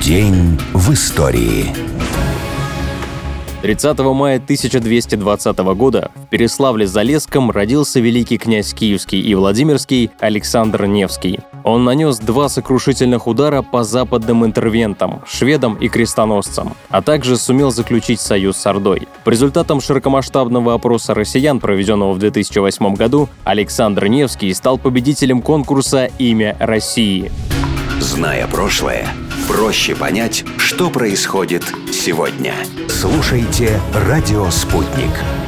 День в истории. 30 мая 1220 года в Переславле-Залесском родился великий князь Киевский и Владимирский Александр Невский. Он нанес 2 сокрушительных удара по западным интервентам, шведам и крестоносцам, а также сумел заключить союз с Ордой. По результатам широкомасштабного опроса россиян, проведенного в 2008 году, Александр Невский стал победителем конкурса «Имя России». Зная прошлое, проще понять, что происходит сегодня. Слушайте «Радио Спутник».